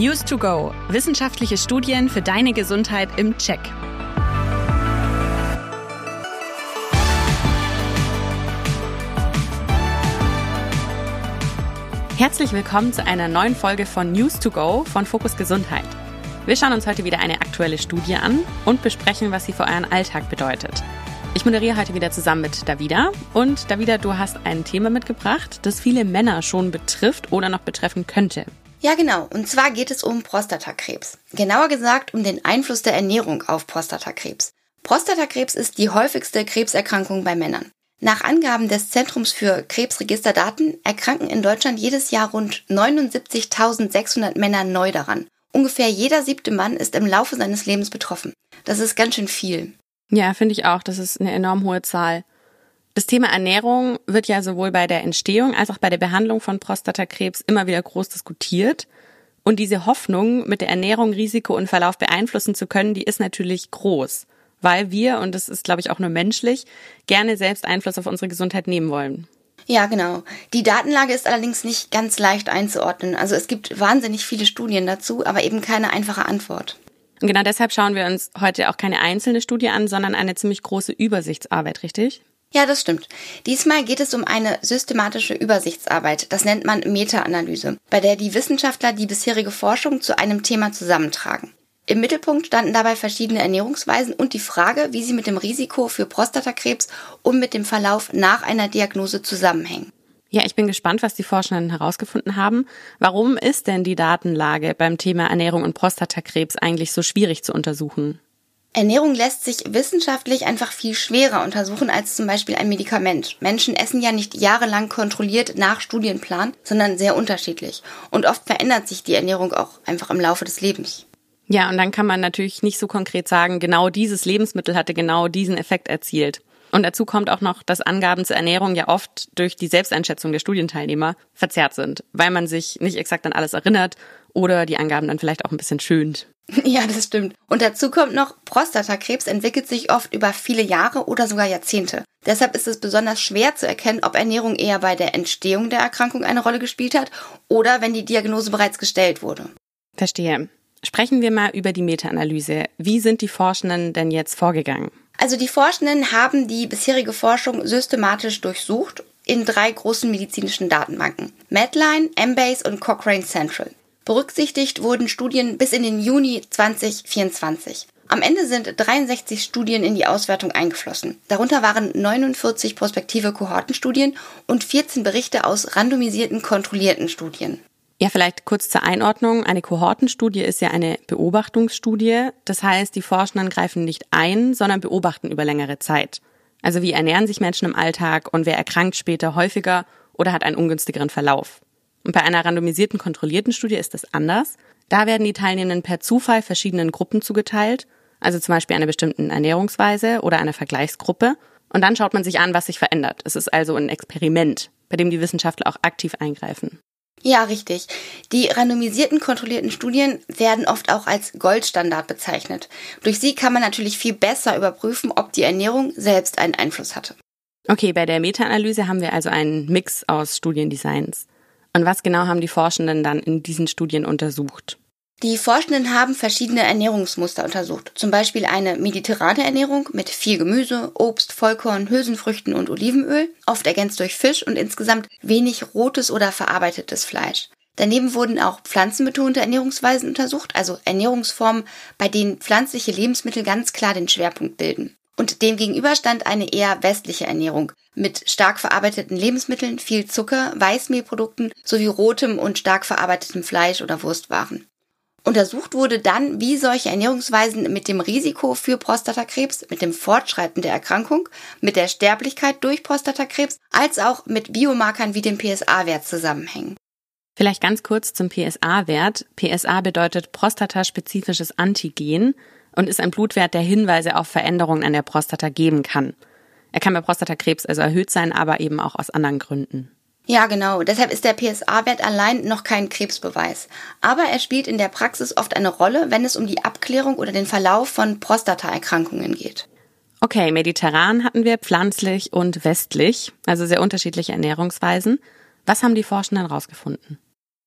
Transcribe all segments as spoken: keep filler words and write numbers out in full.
News to go. Wissenschaftliche Studien für deine Gesundheit im Check. Herzlich willkommen zu einer neuen Folge von News to go von Fokus Gesundheit. Wir schauen uns heute wieder eine aktuelle Studie an und besprechen, was sie für euren Alltag bedeutet. Ich moderiere heute wieder zusammen mit Davida. Und Davida, du hast ein Thema mitgebracht, das viele Männer schon betrifft oder noch betreffen könnte. Ja, genau. Und zwar geht es um Prostatakrebs. Genauer gesagt um den Einfluss der Ernährung auf Prostatakrebs. Prostatakrebs ist die häufigste Krebserkrankung bei Männern. Nach Angaben des Zentrums für Krebsregisterdaten erkranken in Deutschland jedes Jahr rund neunundsiebzigtausendsechshundert Männer neu daran. Ungefähr jeder siebte Mann ist im Laufe seines Lebens betroffen. Das ist ganz schön viel. Ja, finde ich auch. Das ist eine enorm hohe Zahl. Das Thema Ernährung wird ja sowohl bei der Entstehung als auch bei der Behandlung von Prostatakrebs immer wieder groß diskutiert. Und diese Hoffnung, mit der Ernährung Risiko und Verlauf beeinflussen zu können, die ist natürlich groß. Weil wir, und das ist, glaube ich, auch nur menschlich, gerne selbst Einfluss auf unsere Gesundheit nehmen wollen. Ja, genau. Die Datenlage ist allerdings nicht ganz leicht einzuordnen. Also es gibt wahnsinnig viele Studien dazu, aber eben keine einfache Antwort. Und genau deshalb schauen wir uns heute auch keine einzelne Studie an, sondern eine ziemlich große Übersichtsarbeit, richtig? Ja, das stimmt. Diesmal geht es um eine systematische Übersichtsarbeit. Das nennt man Meta-Analyse, bei der die Wissenschaftler die bisherige Forschung zu einem Thema zusammentragen. Im Mittelpunkt standen dabei verschiedene Ernährungsweisen und die Frage, wie sie mit dem Risiko für Prostatakrebs und mit dem Verlauf nach einer Diagnose zusammenhängen. Ja, ich bin gespannt, was die Forschenden herausgefunden haben. Warum ist denn die Datenlage beim Thema Ernährung und Prostatakrebs eigentlich so schwierig zu untersuchen? Ernährung lässt sich wissenschaftlich einfach viel schwerer untersuchen als zum Beispiel ein Medikament. Menschen essen ja nicht jahrelang kontrolliert nach Studienplan, sondern sehr unterschiedlich. Und oft verändert sich die Ernährung auch einfach im Laufe des Lebens. Ja, und dann kann man natürlich nicht so konkret sagen, genau dieses Lebensmittel hatte genau diesen Effekt erzielt. Und dazu kommt auch noch, dass Angaben zur Ernährung ja oft durch die Selbsteinschätzung der Studienteilnehmer verzerrt sind, weil man sich nicht exakt an alles erinnert oder die Angaben dann vielleicht auch ein bisschen schönt. Ja, das stimmt. Und dazu kommt noch, Prostatakrebs entwickelt sich oft über viele Jahre oder sogar Jahrzehnte. Deshalb ist es besonders schwer zu erkennen, ob Ernährung eher bei der Entstehung der Erkrankung eine Rolle gespielt hat oder wenn die Diagnose bereits gestellt wurde. Verstehe. Sprechen wir mal über die Meta-Analyse. Wie sind die Forschenden denn jetzt vorgegangen? Also die Forschenden haben die bisherige Forschung systematisch durchsucht in drei großen medizinischen Datenbanken: Medline, Embase und Cochrane Central. Berücksichtigt wurden Studien bis in den Juni zwanzig vierundzwanzig. Am Ende sind dreiundsechzig Studien in die Auswertung eingeflossen. Darunter waren neunundvierzig prospektive Kohortenstudien und vierzehn Berichte aus randomisierten, kontrollierten Studien. Ja, vielleicht kurz zur Einordnung. Eine Kohortenstudie ist ja eine Beobachtungsstudie. Das heißt, die Forschenden greifen nicht ein, sondern beobachten über längere Zeit. Also wie ernähren sich Menschen im Alltag und wer erkrankt später häufiger oder hat einen ungünstigeren Verlauf. Und bei einer randomisierten, kontrollierten Studie ist das anders. Da werden die Teilnehmenden per Zufall verschiedenen Gruppen zugeteilt, also zum Beispiel einer bestimmten Ernährungsweise oder einer Vergleichsgruppe. Und dann schaut man sich an, was sich verändert. Es ist also ein Experiment, bei dem die Wissenschaftler auch aktiv eingreifen. Ja, richtig. Die randomisierten, kontrollierten Studien werden oft auch als Goldstandard bezeichnet. Durch sie kann man natürlich viel besser überprüfen, ob die Ernährung selbst einen Einfluss hatte. Okay, bei der Meta-Analyse haben wir also einen Mix aus Studiendesigns. Und was genau haben die Forschenden dann in diesen Studien untersucht? Die Forschenden haben verschiedene Ernährungsmuster untersucht. Zum Beispiel eine mediterrane Ernährung mit viel Gemüse, Obst, Vollkorn, Hülsenfrüchten und Olivenöl, oft ergänzt durch Fisch und insgesamt wenig rotes oder verarbeitetes Fleisch. Daneben wurden auch pflanzenbetonte Ernährungsweisen untersucht, also Ernährungsformen, bei denen pflanzliche Lebensmittel ganz klar den Schwerpunkt bilden. Und dem gegenüber stand eine eher westliche Ernährung mit stark verarbeiteten Lebensmitteln, viel Zucker, Weißmehlprodukten sowie rotem und stark verarbeitetem Fleisch oder Wurstwaren. Untersucht wurde dann, wie solche Ernährungsweisen mit dem Risiko für Prostatakrebs, mit dem Fortschreiten der Erkrankung, mit der Sterblichkeit durch Prostatakrebs, als auch mit Biomarkern wie dem P S A-Wert zusammenhängen. Vielleicht ganz kurz zum P S A-Wert. P S A bedeutet prostataspezifisches Antigen und ist ein Blutwert, der Hinweise auf Veränderungen an der Prostata geben kann. Er kann bei Prostatakrebs also erhöht sein, aber eben auch aus anderen Gründen. Ja, genau. Deshalb ist der P S A-Wert allein noch kein Krebsbeweis. Aber er spielt in der Praxis oft eine Rolle, wenn es um die Abklärung oder den Verlauf von Prostataerkrankungen geht. Okay, mediterran hatten wir, pflanzlich und westlich, also sehr unterschiedliche Ernährungsweisen. Was haben die Forschenden herausgefunden?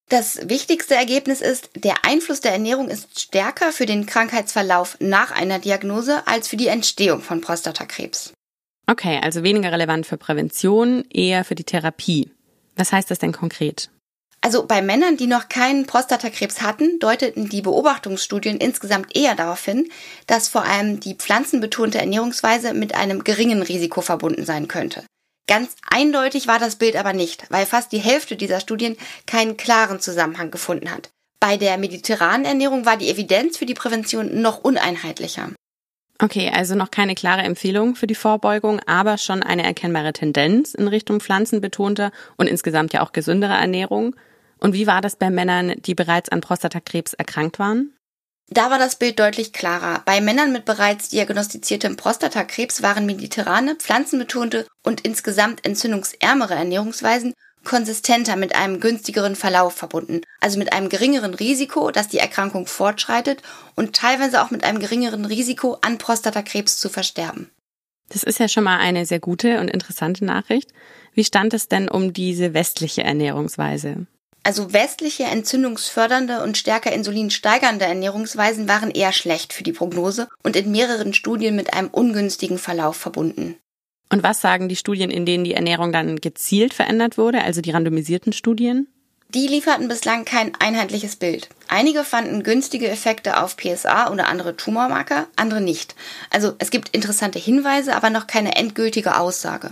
Das wichtigste Ergebnis ist, der Einfluss der Ernährung ist stärker für den Krankheitsverlauf nach einer Diagnose als für die Entstehung von Prostatakrebs. Okay, also weniger relevant für Prävention, eher für die Therapie. Was heißt das denn konkret? Also bei Männern, die noch keinen Prostatakrebs hatten, deuteten die Beobachtungsstudien insgesamt eher darauf hin, dass vor allem die pflanzenbetonte Ernährungsweise mit einem geringen Risiko verbunden sein könnte. Ganz eindeutig war das Bild aber nicht, weil fast die Hälfte dieser Studien keinen klaren Zusammenhang gefunden hat. Bei der mediterranen Ernährung war die Evidenz für die Prävention noch uneinheitlicher. Okay, also noch keine klare Empfehlung für die Vorbeugung, aber schon eine erkennbare Tendenz in Richtung pflanzenbetonter und insgesamt ja auch gesünderer Ernährung. Und wie war das bei Männern, die bereits an Prostatakrebs erkrankt waren? Da war das Bild deutlich klarer. Bei Männern mit bereits diagnostiziertem Prostatakrebs waren mediterrane, pflanzenbetonte und insgesamt entzündungsärmere Ernährungsweisen konsistenter mit einem günstigeren Verlauf verbunden, also mit einem geringeren Risiko, dass die Erkrankung fortschreitet und teilweise auch mit einem geringeren Risiko, an Prostatakrebs zu versterben. Das ist ja schon mal eine sehr gute und interessante Nachricht. Wie stand es denn um diese westliche Ernährungsweise? Also westliche entzündungsfördernde und stärker insulinsteigernde Ernährungsweisen waren eher schlecht für die Prognose und in mehreren Studien mit einem ungünstigen Verlauf verbunden. Und was sagen die Studien, in denen die Ernährung dann gezielt verändert wurde, also die randomisierten Studien? Die lieferten bislang kein einheitliches Bild. Einige fanden günstige Effekte auf P S A oder andere Tumormarker, andere nicht. Also es gibt interessante Hinweise, aber noch keine endgültige Aussage.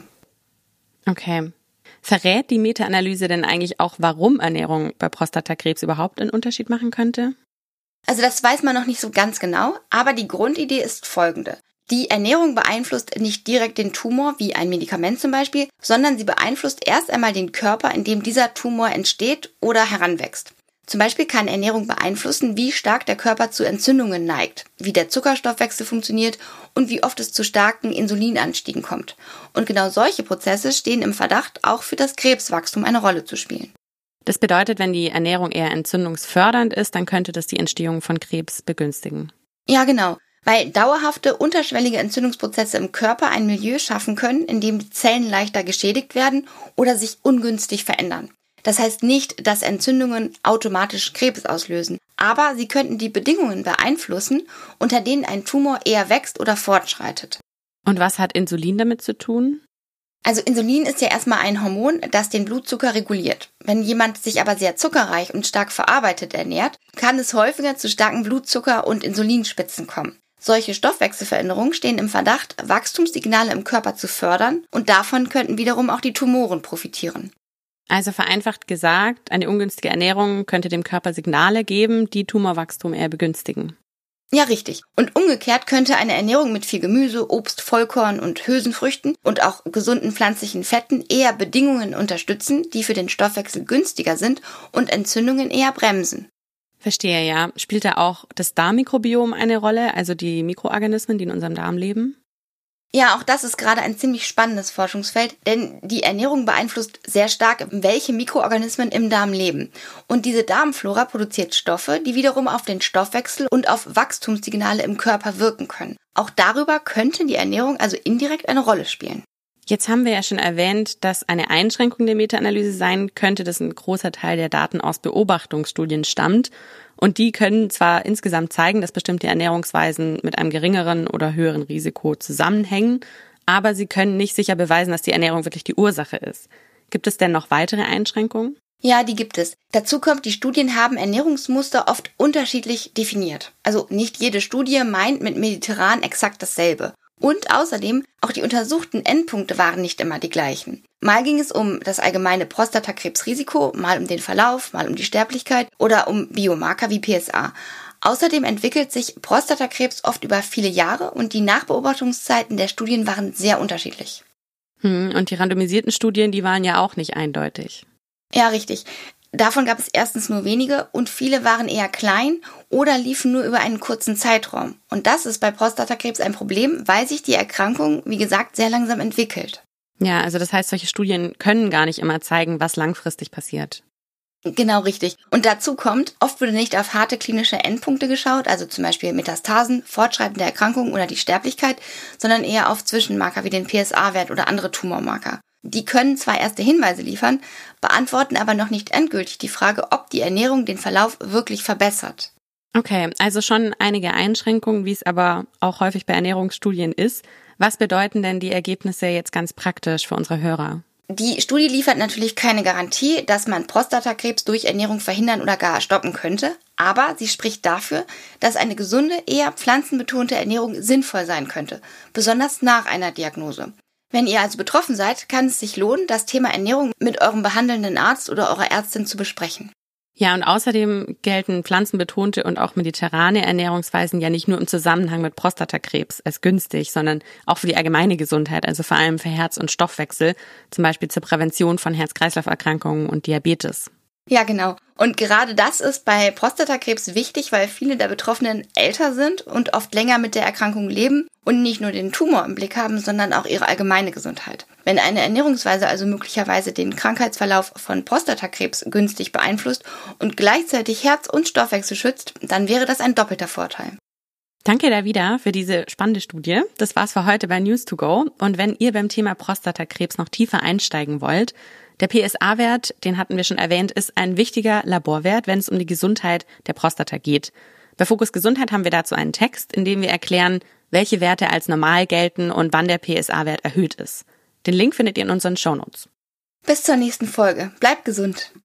Okay. Verrät die Meta-Analyse denn eigentlich auch, warum Ernährung bei Prostatakrebs überhaupt einen Unterschied machen könnte? Also das weiß man noch nicht so ganz genau, aber die Grundidee ist folgende. Die Ernährung beeinflusst nicht direkt den Tumor, wie ein Medikament zum Beispiel, sondern sie beeinflusst erst einmal den Körper, in dem dieser Tumor entsteht oder heranwächst. Zum Beispiel kann Ernährung beeinflussen, wie stark der Körper zu Entzündungen neigt, wie der Zuckerstoffwechsel funktioniert und wie oft es zu starken Insulinanstiegen kommt. Und genau solche Prozesse stehen im Verdacht, auch für das Krebswachstum eine Rolle zu spielen. Das bedeutet, wenn die Ernährung eher entzündungsfördernd ist, dann könnte das die Entstehung von Krebs begünstigen. Ja, genau. Weil dauerhafte, unterschwellige Entzündungsprozesse im Körper ein Milieu schaffen können, in dem die Zellen leichter geschädigt werden oder sich ungünstig verändern. Das heißt nicht, dass Entzündungen automatisch Krebs auslösen, aber sie könnten die Bedingungen beeinflussen, unter denen ein Tumor eher wächst oder fortschreitet. Und was hat Insulin damit zu tun? Also Insulin ist ja erstmal ein Hormon, das den Blutzucker reguliert. Wenn jemand sich aber sehr zuckerreich und stark verarbeitet ernährt, kann es häufiger zu starken Blutzucker- und Insulinspitzen kommen. Solche Stoffwechselveränderungen stehen im Verdacht, Wachstumssignale im Körper zu fördern und davon könnten wiederum auch die Tumoren profitieren. Also vereinfacht gesagt, eine ungünstige Ernährung könnte dem Körper Signale geben, die Tumorwachstum eher begünstigen. Ja, richtig. Und umgekehrt könnte eine Ernährung mit viel Gemüse, Obst, Vollkorn und Hülsenfrüchten und auch gesunden pflanzlichen Fetten eher Bedingungen unterstützen, die für den Stoffwechsel günstiger sind und Entzündungen eher bremsen. Verstehe, ja. Spielt da auch das Darmmikrobiom eine Rolle, also die Mikroorganismen, die in unserem Darm leben? Ja, auch das ist gerade ein ziemlich spannendes Forschungsfeld, denn die Ernährung beeinflusst sehr stark, welche Mikroorganismen im Darm leben. Und diese Darmflora produziert Stoffe, die wiederum auf den Stoffwechsel und auf Wachstumssignale im Körper wirken können. Auch darüber könnte die Ernährung also indirekt eine Rolle spielen. Jetzt haben wir ja schon erwähnt, dass eine Einschränkung der Meta-Analyse sein könnte, dass ein großer Teil der Daten aus Beobachtungsstudien stammt. Und die können zwar insgesamt zeigen, dass bestimmte Ernährungsweisen mit einem geringeren oder höheren Risiko zusammenhängen, aber sie können nicht sicher beweisen, dass die Ernährung wirklich die Ursache ist. Gibt es denn noch weitere Einschränkungen? Ja, die gibt es. Dazu kommt, die Studien haben Ernährungsmuster oft unterschiedlich definiert. Also nicht jede Studie meint mit mediterran exakt dasselbe. Und außerdem, auch die untersuchten Endpunkte waren nicht immer die gleichen. Mal ging es um das allgemeine Prostatakrebsrisiko, mal um den Verlauf, mal um die Sterblichkeit oder um Biomarker wie P S A. Außerdem entwickelt sich Prostatakrebs oft über viele Jahre und die Nachbeobachtungszeiten der Studien waren sehr unterschiedlich. Hm, und die randomisierten Studien, die waren ja auch nicht eindeutig. Ja, richtig. Davon gab es erstens nur wenige und viele waren eher klein oder liefen nur über einen kurzen Zeitraum. Und das ist bei Prostatakrebs ein Problem, weil sich die Erkrankung, wie gesagt, sehr langsam entwickelt. Ja, also das heißt, solche Studien können gar nicht immer zeigen, was langfristig passiert. Genau, richtig. Und dazu kommt, oft wurde nicht auf harte klinische Endpunkte geschaut, also zum Beispiel Metastasen, Fortschreiten der Erkrankung oder die Sterblichkeit, sondern eher auf Zwischenmarker wie den P S A-Wert oder andere Tumormarker. Die können zwar erste Hinweise liefern, beantworten aber noch nicht endgültig die Frage, ob die Ernährung den Verlauf wirklich verbessert. Okay, also schon einige Einschränkungen, wie es aber auch häufig bei Ernährungsstudien ist. Was bedeuten denn die Ergebnisse jetzt ganz praktisch für unsere Hörer? Die Studie liefert natürlich keine Garantie, dass man Prostatakrebs durch Ernährung verhindern oder gar stoppen könnte, aber sie spricht dafür, dass eine gesunde, eher pflanzenbetonte Ernährung sinnvoll sein könnte, besonders nach einer Diagnose. Wenn ihr also betroffen seid, kann es sich lohnen, das Thema Ernährung mit eurem behandelnden Arzt oder eurer Ärztin zu besprechen. Ja, und außerdem gelten pflanzenbetonte und auch mediterrane Ernährungsweisen ja nicht nur im Zusammenhang mit Prostatakrebs als günstig, sondern auch für die allgemeine Gesundheit, also vor allem für Herz- und Stoffwechsel, zum Beispiel zur Prävention von Herz-Kreislauf-Erkrankungen und Diabetes. Ja, genau. Und gerade das ist bei Prostatakrebs wichtig, weil viele der Betroffenen älter sind und oft länger mit der Erkrankung leben und nicht nur den Tumor im Blick haben, sondern auch ihre allgemeine Gesundheit. Wenn eine Ernährungsweise also möglicherweise den Krankheitsverlauf von Prostatakrebs günstig beeinflusst und gleichzeitig Herz- und Stoffwechsel schützt, dann wäre das ein doppelter Vorteil. Danke Davida für diese spannende Studie. Das war's für heute bei News to Go. Und wenn ihr beim Thema Prostatakrebs noch tiefer einsteigen wollt, der P S A-Wert, den hatten wir schon erwähnt, ist ein wichtiger Laborwert, wenn es um die Gesundheit der Prostata geht. Bei Fokus Gesundheit haben wir dazu einen Text, in dem wir erklären, welche Werte als normal gelten und wann der P S A-Wert erhöht ist. Den Link findet ihr in unseren Shownotes. Bis zur nächsten Folge. Bleibt gesund.